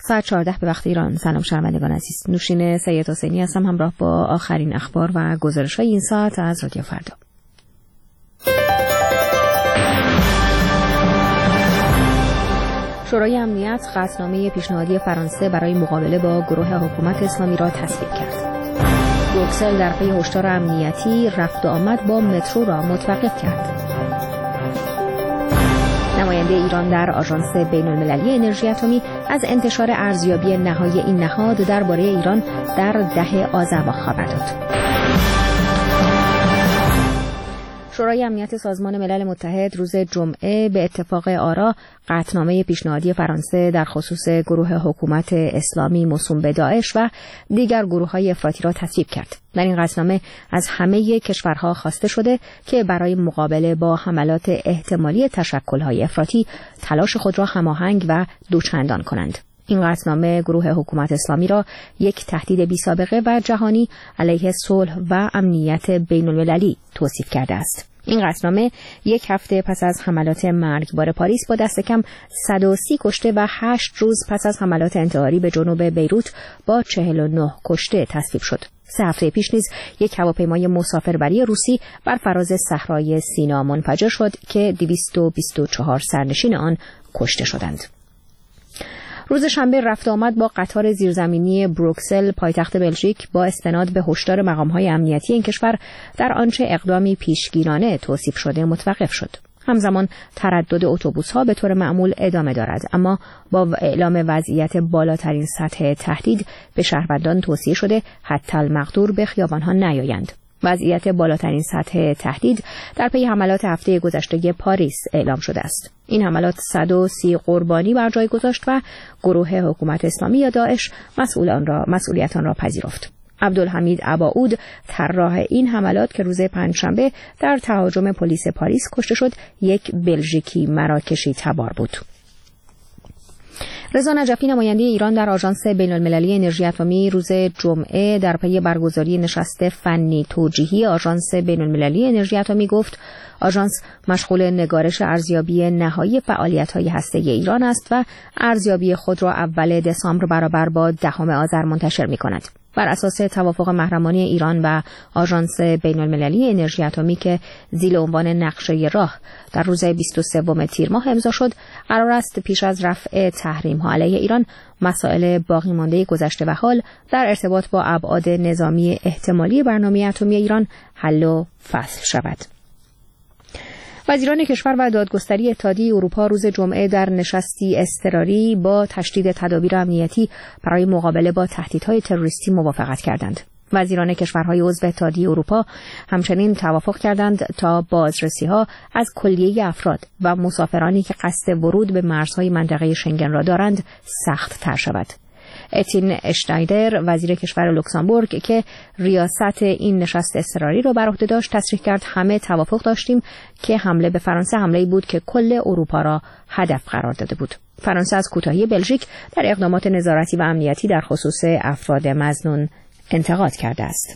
ساعت 14 به وقت ایران. سلام شنوندگان عزیز. نوشین سید حسینی هستم همراه با آخرین اخبار و گزارش‌های این ساعت از رادیو فردا. شورای امنیت قطعنامه پیشنهادی فرانسه برای مقابله با گروه حکومت اسلامی را تصویب کرد. بروکسل در پی هشدار امنیتی رفت و آمد با مترو را متوقف کرد. نماینده ایران در آژانس بین‌المللی انرژی اتمی از انتشار ارزیابی نهایی این نهاد درباره ایران در 10 آذر خبر داد. شورای امنیت سازمان ملل متحد روز جمعه به اتفاق آرا قطعنامه پیشنهادی فرانسه در خصوص گروه حکومت اسلامی موسوم به داعش و دیگر گروه‌های افراطی را تصویب کرد. در این قطعنامه از همه کشورها خواسته شده که برای مقابله با حملات احتمالی تشکل‌های افراطی تلاش خود را هماهنگ و دوچندان کنند. این قطعنامه گروه حکومت اسلامی را یک تهدید بی‌سابقه و جهانی علیه صلح و امنیت بین‌المللی توصیف کرده است. این قطعنامه یک هفته پس از حملات مرگبار پاریس با دست کم 130 کشته و 8 روز پس از حملات انتحاری به جنوب بیروت با 49 کشته تصویب شد. 3 هفته پیش نیز یک هواپیمای مسافربری روسی بر فراز صحرای سینا منفجر شد که 224 سرنشین آن کشته شدند. روز شنبه رفت آمد با قطار زیرزمینی بروکسل پایتخت بلژیک با استناد به هشدار مقام‌های امنیتی این کشور در آنچه اقدامی پیشگیرانه توصیف شده متوقف شد. همزمان تردد اتوبوس‌ها به طور معمول ادامه دارد، اما با اعلام وضعیت بالاترین سطح تهدید به شهروندان توصیه شده حتی المقدور به خیابان‌ها نیایند. وضعیت بالاترین سطح تهدید در پی حملات هفته گذشته پاریس اعلام شده است. این حملات 130 قربانی بر جای گذاشت و گروه حکومت اسلامی یا داعش مسئولیت آن را پذیرفت. عبدالحمید عباعود طراح این حملات که روز پنجشنبه در تهاجم پلیس پاریس کشته شد، یک بلژیکی مراکشی تبار بود. رضا نجفی نماینده ایران در آژانس بین‌المللی انرژی اتمی روز جمعه در پی برگزاری نشست فنی توجیهی آژانس بین‌المللی انرژی اتمی گفت آژانس مشغول نگارش ارزیابی نهایی فعالیت‌های هسته‌ای ایران است و ارزیابی خود را اول دسامبر برابر با 10 آذر منتشر می‌کند. بر اساس توافق محرمانه ایران و آژانس بین‌المللی انرژی اتمی که زیر عنوان نقشه راه در روز 23 تیر ماه امضا شد، قرار است پیش از رفع تحریم‌ها علیه ایران مسائل باقی مانده گذشته و حال در ارتباط با ابعاد نظامی احتمالی برنامه اتمی ایران حل و فصل شود. وزیران کشور و دادگستری اتحادیه اروپا روز جمعه در نشستی اضطراری با تشدید تدابیر امنیتی برای مقابله با تهدیدهای تروریستی موافقت کردند. وزیران کشورهای عضو اتحادیه اروپا همچنین توافق کردند تا بازرسی‌ها از کلیه افراد و مسافرانی که قصد ورود به مرزهای منطقه شنگن را دارند سخت‌تر شود. اتین اشنایدر وزیر کشور لوکزامبورگ که ریاست این نشست اضطراری را بر عهده داشت تصریح کرد همه توافق داشتیم که حمله به فرانسه حمله‌ای بود که کل اروپا را هدف قرار داده بود. فرانسه از کوتاهی بلژیک در اقدامات نظارتی و امنیتی در خصوص افراد مظنون انتقاد کرده است.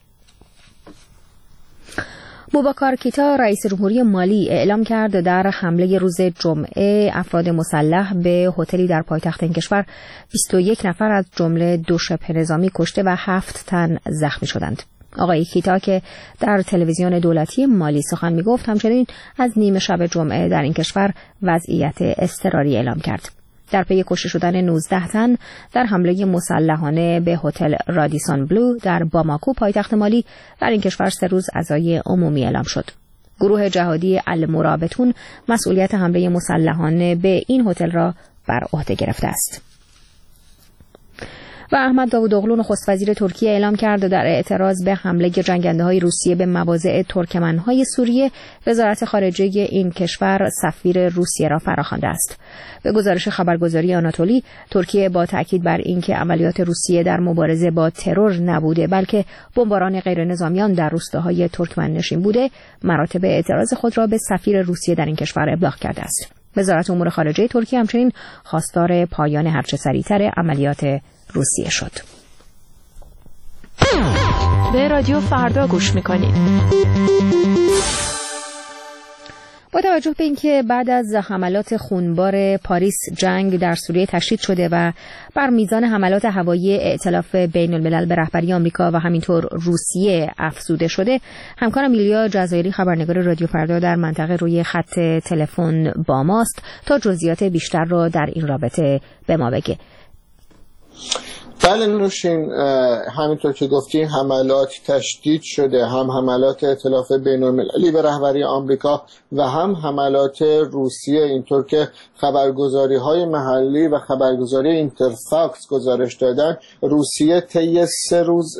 بوباکار کیتا رئیس جمهوری مالی اعلام کرد در حمله روز جمعه افراد مسلح به هتلی در پایتخت این کشور 21 نفر از جمله 2 شبه نظامی کشته و 7 تن زخمی شدند. آقای کیتا که در تلویزیون دولتی مالی سخن می‌گفت همچنین از نیمه شب جمعه در این کشور وضعیت اضطراری اعلام کرد. در پی کشته شدن 19 تن در حمله مسلحانه به هتل رادیسون بلو در باماکو پایتخت مالی در این کشور 3 روز عزای عمومی اعلام شد. گروه جهادی المرابطون مسئولیت حمله مسلحانه به این هتل را بر عهده گرفته است. و احمد داوودوغلو نخست وزیر ترکیه اعلام کرد در اعتراض به حمله جنگنده‌های روسیه به مواضع ترکمن‌های سوریه وزارت خارجه این کشور سفیر روسیه را فراخوانده است. به گزارش خبرگزاری آناتولی، ترکیه با تاکید بر اینکه عملیات روسیه در مبارزه با ترور نبوده بلکه بمباران غیرنظامیان در روستاهای ترکمن‌نشین بوده، مراتب اعتراض خود را به سفیر روسیه در این کشور ابلاغ کرده است. وزارت امور خارجه ترکیه همچنین خواستار پایان هرچه سریعتر عملیات روسیه شد. به رادیو فردا گوش میکنید. با توجه به اینکه بعد از حملات خونبار پاریس جنگ در سوریه تشدید شده و بر میزان حملات هوایی ائتلاف بین الملل به رهبری آمریکا و همینطور روسیه افزوده شده، همکارم ایلیا جزایری خبرنگار رادیو فردا در منطقه روی خط تلفن با ماست تا جزئیات بیشتر را در این رابطه به ما بگه. بله نوشین، همینطور که گفتی حملات تشدید شده، هم حملات ائتلاف بین المللی به رهبری آمریکا و هم حملات روسیه، اینطور که خبرگزاری های محلی و خبرگزاری اینترفاکس گزارش دادن. روسیه طی 3 روز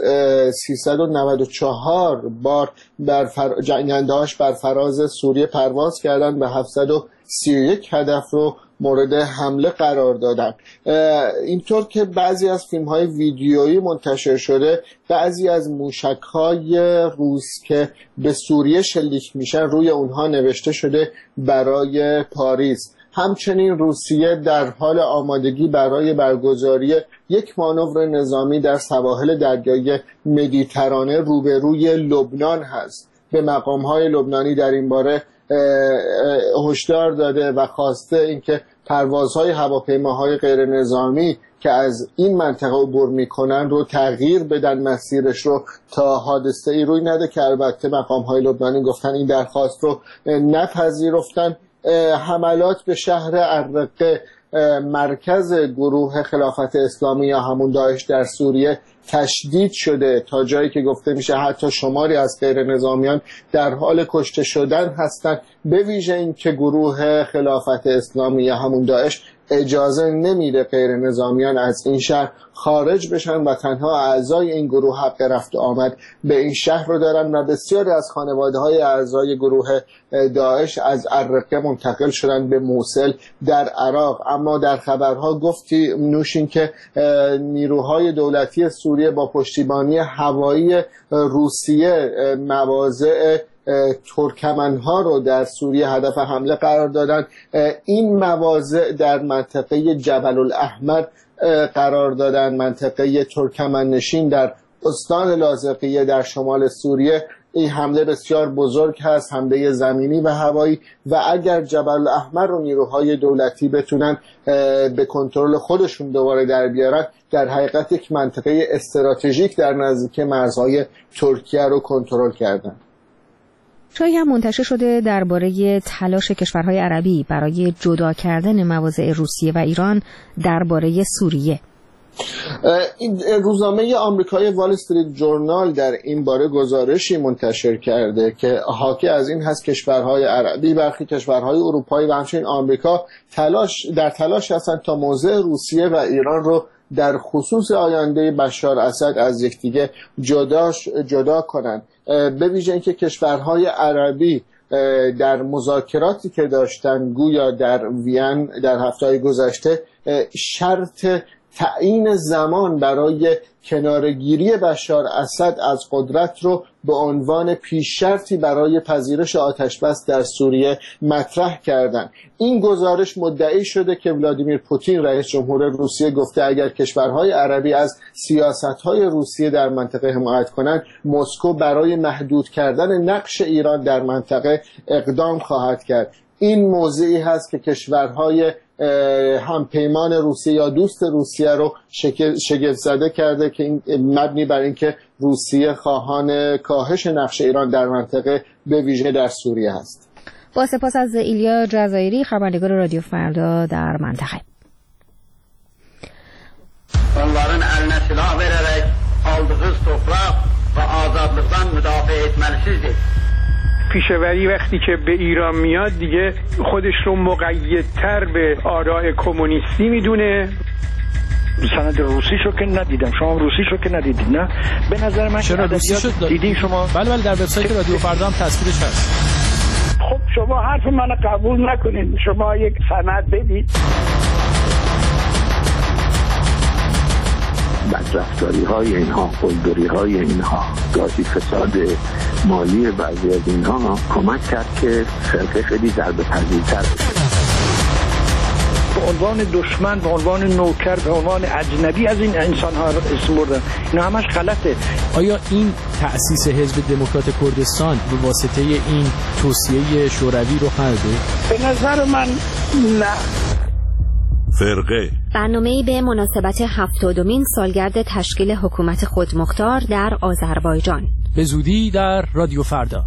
394 بار جنگنده‌هاش بر فراز سوریه پرواز کردند و 731 هدف رو مورد حمله قرار دادن. اینطور که بعضی از فیلم‌های ویدیویی منتشر شده، بعضی از موشک‌های روس که به سوریه شلیک میشن روی اونها نوشته شده برای پاریس. همچنین روسیه در حال آمادگی برای برگزاری یک مانور نظامی در سواحل دریای مدیترانه روبروی لبنان هست. به مقام‌های لبنانی در این باره هشدار داده و خواسته اینکه پروازهای هواپیماهای غیر نظامی که از این منطقه عبور میکنن رو تغییر بدن مسیرش رو تا حادثه ای روی نده، که البته مقام‌های لبنانی گفتن این درخواست رو نپذیرفتن. حملات به شهر الرقه، مرکز گروه خلافت اسلامی یا همون داعش در سوریه، تشدید شده تا جایی که گفته میشه حتی شماری از غیر نظامیان در حال کشته شدن هستند، به ویژه این که گروه خلافت اسلامی یا همون داعش اجازه نمیده غیر نظامیان از این شهر خارج بشن و تنها اعضای این گروه حق رفت آمد به این شهر رو دارن و بسیاری از خانواده‌های اعضای گروه داعش از الرقه منتقل شدن به موصل در عراق. اما در خبرها گفتی نوشین که نیروهای دولتی سوریه با پشتیبانی هوایی روسیه مواضع ترکمنها رو در سوریه هدف حمله قرار دادن. این مواضع در منطقه جبل الاحمر قرار دادن، منطقه ترکمن نشین در استان لاذقیه در شمال سوریه. این حمله بسیار بزرگ هست، حمله زمینی و هوایی، و اگر جبل الاحمر رو نیروهای دولتی بتونن به کنترل خودشون دوباره در بیارن، در حقیقت یک منطقه استراتژیک در نزدیک مرزهای ترکیه رو کنترل کردن. جایی هم منتشر شده درباره تلاش کشورهای عربی برای جدا کردن مواضع روسیه و ایران درباره سوریه. این روزنامه آمریکایی وال استریت جورنال در این باره گزارشی منتشر کرده که حاکی از این هست کشورهای عربی، برخی کشورهای اروپایی و همچنین آمریکا در تلاش هستند تا موضع روسیه و ایران رو در خصوص آینده بشار اسد از یکدیگه جدا کنند. به ویژه اینکه کشورهای عربی در مذاکراتی که داشتن گویا در وین در هفته‌های گذشته شرط تعیین زمان برای کنارگیری بشار اسد از قدرت رو به عنوان پیش شرطی برای پذیرش آتش‌بس در سوریه مطرح کردند. این گزارش مدعی شده که ولادیمیر پوتین رئیس جمهور روسیه گفته اگر کشورهای عربی از سیاست‌های روسیه در منطقه حمایت کنند، مسکو برای محدود کردن نقش ایران در منطقه اقدام خواهد کرد. این موضعی هست که کشورهای همپیمان روسیه یا دوست روسیه رو شگفت زده کرده که این مبنی بر اینکه روسیه خواهان کاهش نقش ایران در منطقه به ویژه در suriye هست. با سپاس از ایلیا جزایری خبرنگار رادیو فردا در منطقه. Onların eline silah vererek aldığı toprak ve azadlıktan müdafaa etmelisizdir. پیشوری وقتی که به ایران میاد دیگه خودش رو مقیدتر به آراء کمونیستی میدونه. سند روسیشو که ندیدم، شما روسیشو که ندیدید؟ نه به نظر من چرا روسیشو دیدین شما؟ بله در وبسایت رادیو فردا هم تصویرش هست. خب شما حرف منو قبول نکنید، شما یک سند بدید. بدرفتاری های اینها، قلدری های اینها، گاهی فساد مالی بعضی از اینها کمک کرد که فرقه خیلی ضربه پذیرتر بشه. عنوان دشمن، به عنوان نوکر، به عنوان اجنبی از این انسان‌ها اسم بردن. اینا همش غلطه. آیا این تأسیس حزب دموکرات کردستان به واسطه این توصیه شوروی رو خلده؟ به نظر من نه. فرقه برنامه‌ای به مناسبت 70مین سالگرد تشکیل حکومت خودمختار در آذربایجان. به زودی در رادیو فردا.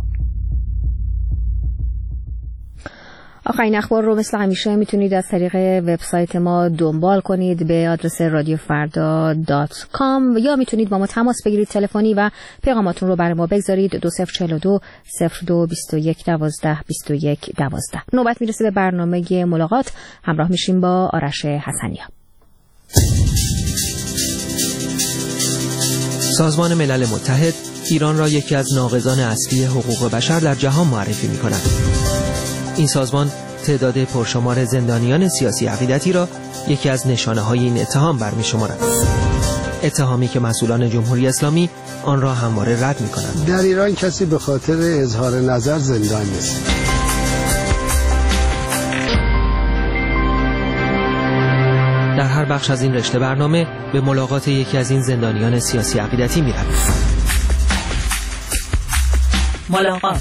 آخرین اخبار رو مثل همیشه میتونید از طریق وبسایت ما دنبال کنید به آدرس radiofarda.com یا میتونید با ما تماس بگیرید تلفنی و پیغاماتون رو برای ما بگذارید 2042 02 21 12 21 12. نوبت میرسه به برنامه ملاقات. همراه میشیم با آرش حسنی‌ها. سازمان ملل متحد ایران را یکی از ناقضان اصلی حقوق بشر در جهان معرفی می‌کند. این سازمان تعداد پرشمار زندانیان سیاسی عقیدتی را یکی از نشانه‌های این اتهام برمی‌شمارد. اتهامی که مسئولان جمهوری اسلامی آن را همواره رد می‌کنند. در ایران کسی به خاطر اظهار نظر زندان نیست. در هر بخش از این رشته برنامه به ملاقات یکی از این زندانیان سیاسی عقیدتی می‌رویم. ملاقات.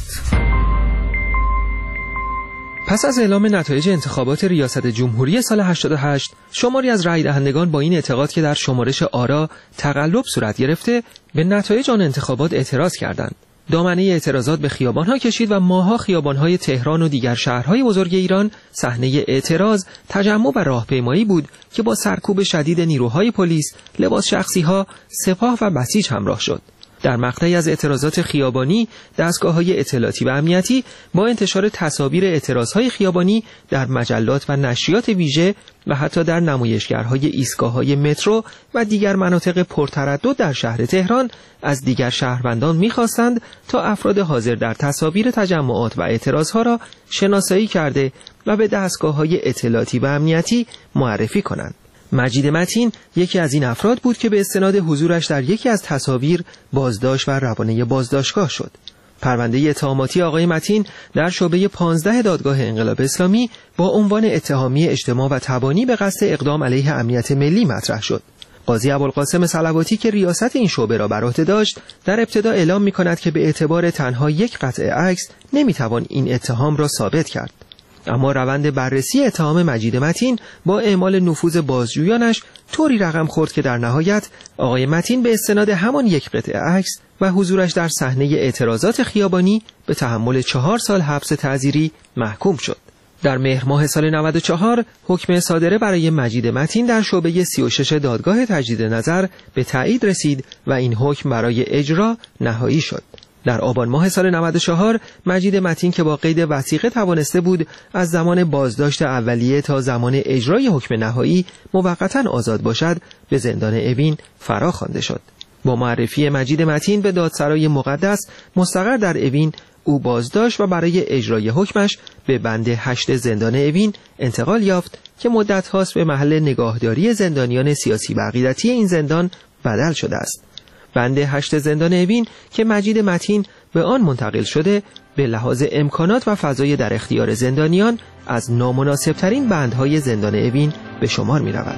پس از اعلام نتایج انتخابات ریاست جمهوری سال 88 شماری از رای دهندگان با این اعتقاد که در شمارش آرا تقلب صورت گرفته به نتایج آن انتخابات اعتراض کردند. دامنه اعتراضات به خیابان‌ها کشید و ماه‌ها خیابان‌های تهران و دیگر شهرهای بزرگ ایران صحنه اعتراض، تجمع و راهپیمایی بود که با سرکوب شدید نیروهای پلیس، لباس شخصی‌ها، سپاه و بسیج همراه شد. در مقطعی از اعتراضات خیابانی، دستگاه‌های اطلاعاتی و امنیتی با انتشار تصاویر اعتراضهای خیابانی در مجلات و نشریات ویژه و حتی در نمایشگرهای ایستگاه‌های مترو و دیگر مناطق پرتردد در شهر تهران از دیگر شهروندان می‌خواستند تا افراد حاضر در تصاویر تجمعات و اعتراضها را شناسایی کرده و به دستگاه‌های اطلاعاتی و امنیتی معرفی کنند. مجید متین یکی از این افراد بود که به استناد حضورش در یکی از تصاویر بازداشت و روانه بازداشتگاه شد. پرونده اتهاماتی آقای متین در شعبه 15 دادگاه انقلاب اسلامی با عنوان اتهامی اجتماع و تبانی به قصد اقدام علیه امنیت ملی مطرح شد. قاضی ابوالقاسم صلواتی که ریاست این شعبه را بر عهده داشت، در ابتدا اعلام می‌کند که به اعتبار تنها یک قطعه عکس نمی‌توان این اتهام را ثابت کرد. اما روند بررسی اتهام مجید متین با اعمال نفوذ بازجویانش طوری رقم خورد که در نهایت آقای متین به استناد همان یک قطعه عکس و حضورش در صحنه اعتراضات خیابانی به تحمل 4 سال حبس تعزیری محکوم شد. در مهر ماه سال 94 حکم صادره برای مجید متین در شعبه 36 دادگاه تجدید نظر به تایید رسید و این حکم برای اجرا نهایی شد. در آبان ماه سال 94 مجید متین که با قید وثیقه توانسته بود از زمان بازداشت اولیه تا زمان اجرای حکم نهایی موقتا آزاد باشد به زندان اوین فرا خوانده شد. با معرفی مجید متین به دادسرای مقدس مستقر در اوین او بازداشت و برای اجرای حکمش به بند 8 زندان اوین انتقال یافت که مدت هاست به محل نگاهداری زندانیان سیاسی و عقیدتی این زندان بدل شده است. بند 8 زندان اوین که مجید متین به آن منتقل شده به لحاظ امکانات و فضای در اختیار زندانیان از نامناسبترین بندهای زندان اوین به شمار می رود.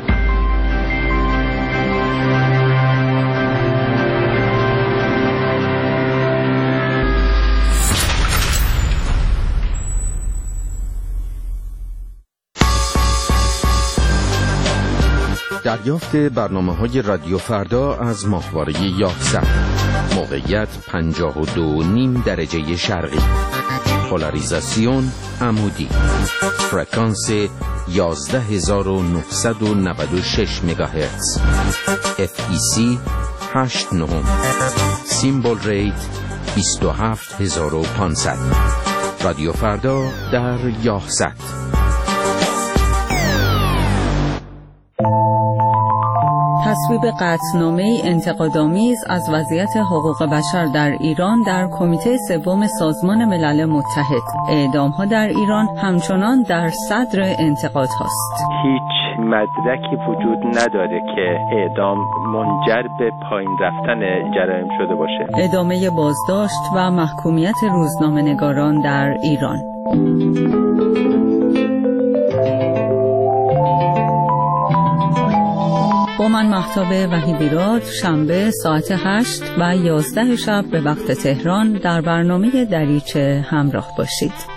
دریافت برنامه‌های رادیو فردا از ماهواره یاهصد. موقعیت 52.5 درجه شرقی. پولاریزاسیون عمودی. فرکانس 11996 مگاهرتز. FEC 89. سیمبل ریت 27500. رادیو فردا در یاهصد. تصویب قطعنامه‌ای انتقادآمیز از وضعیت حقوق بشر در ایران در کمیته سوم سازمان ملل متحد. اعدام‌ها در ایران همچنان در صدر انتقاد هاست. هیچ مدرکی وجود نداره که اعدام منجر به پایین رفتن جرایم شده باشه. ادامه بازداشت و محکومیت روزنامه‌نگاران در ایران. با من مهتاب وحیدیراد شنبه ساعت 8 و 11 شب به وقت تهران در برنامه دریچه همراه باشید.